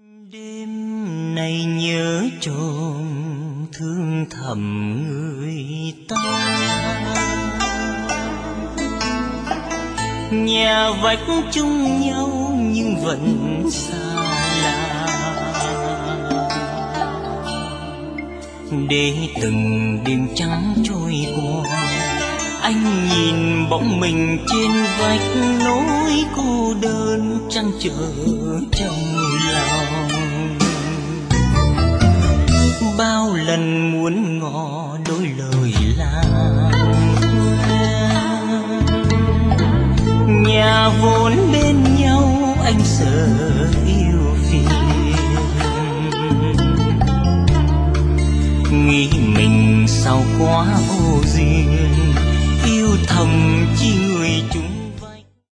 Đêm nay nhớ chồng thương thầm người ta, nhà vách chung nhau nhưng vẫn xa lạ. Để từng đêm trắng trôi qua, anh nhìn bóng mình trên vách, nỗi cô đơn trăn trở trong lòng. Bao lần muốn ngỏ đôi lời làm quen, nhà vốn bên nhau anh sợ yêu phiền, nghĩ mình sao quá vô duyên, yêu thầm chi người chúng